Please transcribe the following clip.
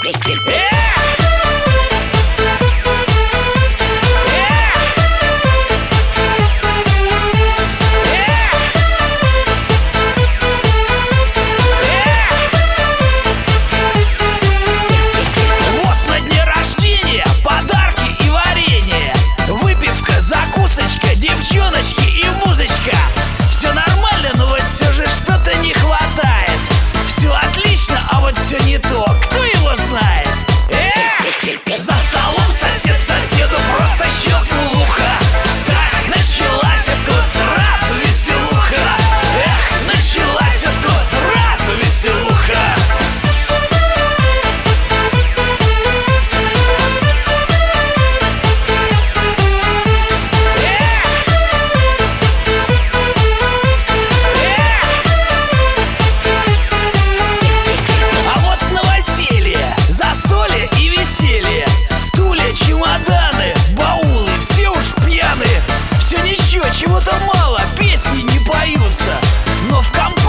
Все не то, кто его знает? За столом сосед соседу просто щелкнул в ухо. Так началась и тут сразу веселуха. Началась и тут сразу веселуха. Чего-то мало, песни не поются, но в компании